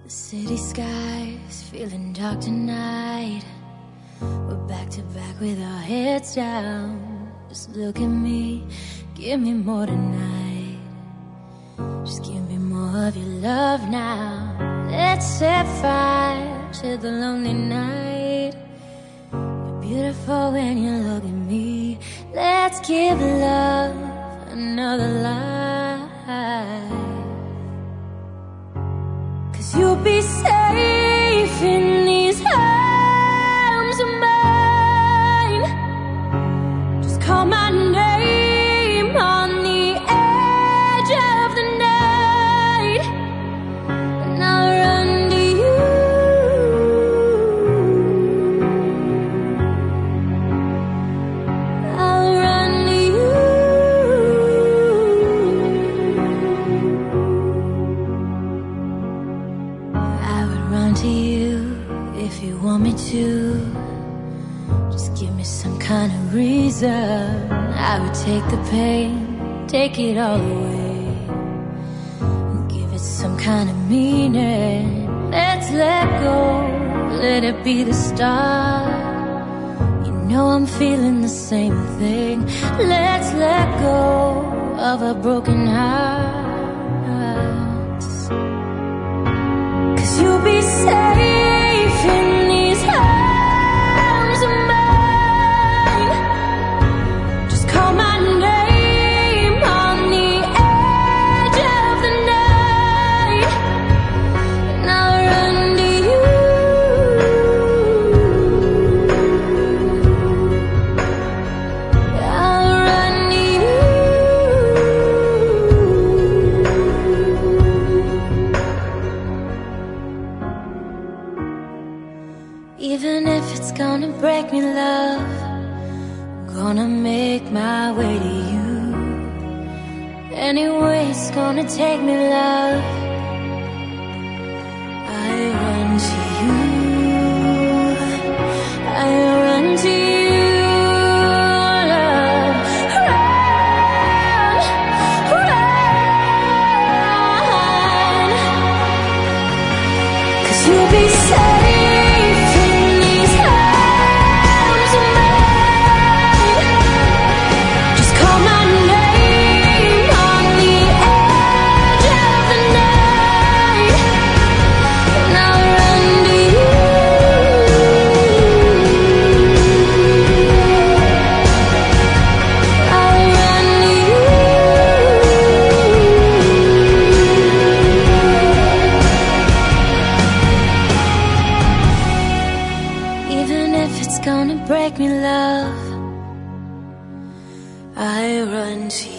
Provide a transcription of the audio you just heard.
The city sky's feeling dark tonight. We're back to back with our heads down. Just look at me, give me more tonight. Just give me more of your love now. Let's set fire to the lonely night. You're beautiful when you look at me. Let's give love another life. 'Cause you'll be safe in these arms of mine. Just call my name on the edge of the night, and I'll run to you. I'll run to you. I would run to you if you want me to. Just give me some kind of reason. I would take the pain, take it all away, and give it some kind of meaning. Let's let go, let it be the start. You know I'm feeling the same thing. Let's let go of a broken heart. 'Cause you'll be safe in these arms of mine. Just call my name on the edge of the night, and I'll run to you. I'll run to you. Even if it's gonna break me, love, I'm gonna make my way to you. Anyway it's gonna take me, love, I run to you. I run to you, love. Run, run. 'Cause you'll be safe. Even if it's gonna break me, love, I run to you.